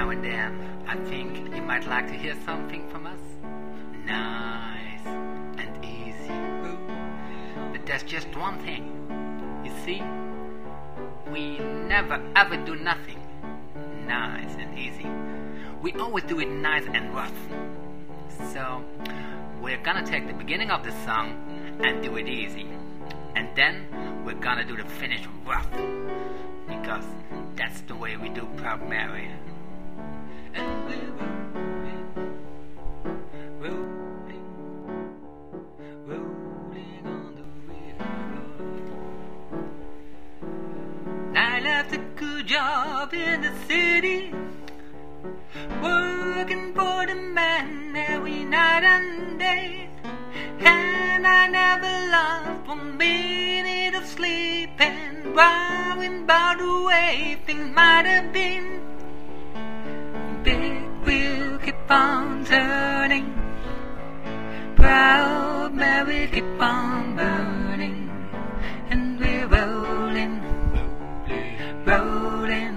now and then, I think you might like to hear something from us. Nice and easy. But there's just one thing. You see, we never ever do nothing nice and easy. We always do it nice and rough. So we're gonna take the beginning of the song and do it easy. And then we're gonna do the finish rough. Because that's the way we do Proud Mary. And we're rolling on the river. I left a good job in the city, working for the man every night and day. And I never lost 1 minute of sleep and worrying about the way things might have been. Big wheel keep on turning, Proud Mary keep on burning, and we're rolling, rolling,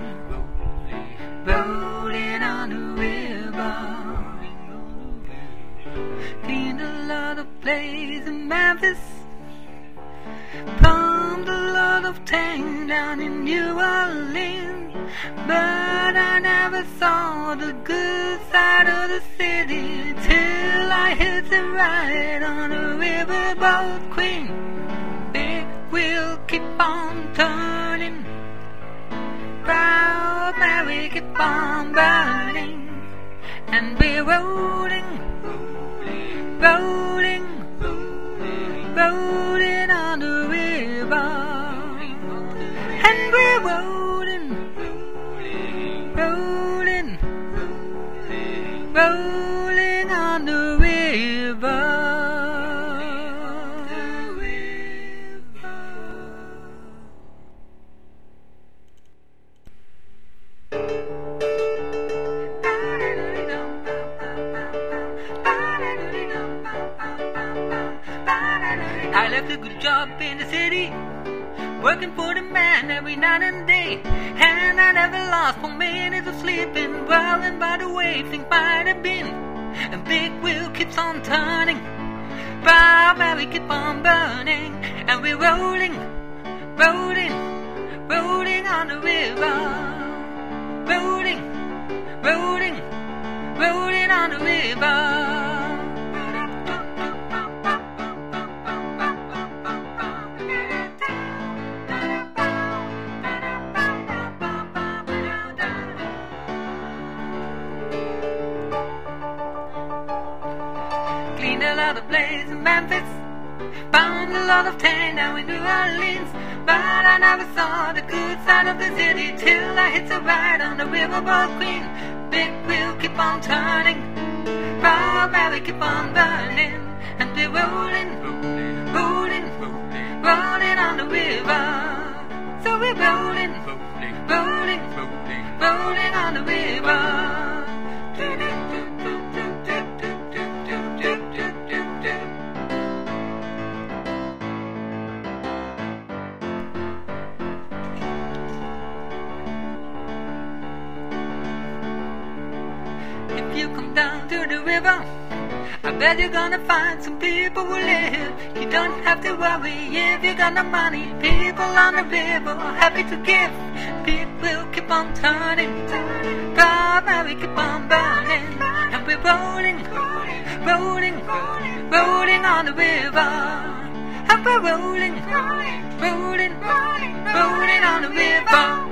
rolling on the river. Cleaned a lot of plays in Memphis, pumped a lot of tanks down in New Orleans, but I never saw the good side of the city till I hit the ride on a riverboat queen. Big wheel keep on turning, Proud Mary keep on burning, and we're rolling, rolling, rolling on the river. And we're rolling, rolling, rolling on the river. I left a good job in the city, working for the man every night and day. And I never lost 1 minute of sleeping, worrying by the way things might have been. And big wheel keeps on turning, Proud Mary keep on burning, and we're rolling, rolling, rolling on the river. Rolling, rolling, rolling on the river. Cleaned a lot of plays in Memphis, found a lot of tan down in New Orleans, but I never saw the good side of the city till I hit the ride on the riverboat queen. Big wheel keep on turning, Proud Mary keep on burning, and we're rolling, rolling, rolling on the river. So we're rolling, rolling, rolling on the river. If you come down to the river, I bet you're gonna find some people who live. You don't have to worry if you got no money. People on the river are happy to give. People will keep on turning, Proud Mary keep on burning, and we're rolling, rolling, rolling on the river. And we're rolling, rolling, rolling on the river.